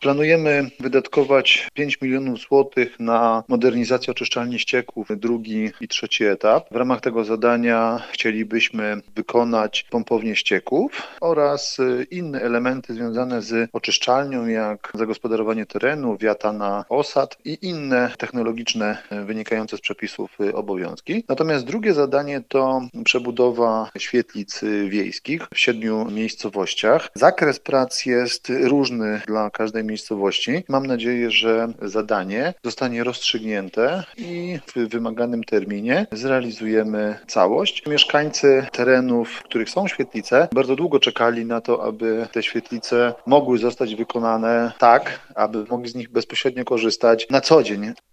Planujemy wydatkować 5 milionów złotych na modernizację oczyszczalni ścieków, drugi i trzeci etap. W ramach tego zadania chcielibyśmy wykonać pompownię ścieków oraz inne elementy związane z oczyszczalnią, jak zagospodarowanie terenu, wiata na osad i inne technologiczne wynikające z przepisów obowiązki. Natomiast drugie zadanie to przebudowa świetlic wiejskich w 7 miejscowościach. Zakres prac jest różny dla każdej miejscowości. Mam nadzieję, że zadanie zostanie rozstrzygnięte i w wymaganym terminie zrealizujemy całość. Mieszkańcy terenów, w których są świetlice, bardzo długo czekali na to, aby te świetlice mogły zostać wykonane tak, aby mogli z nich bezpośrednio korzystać na co dzień.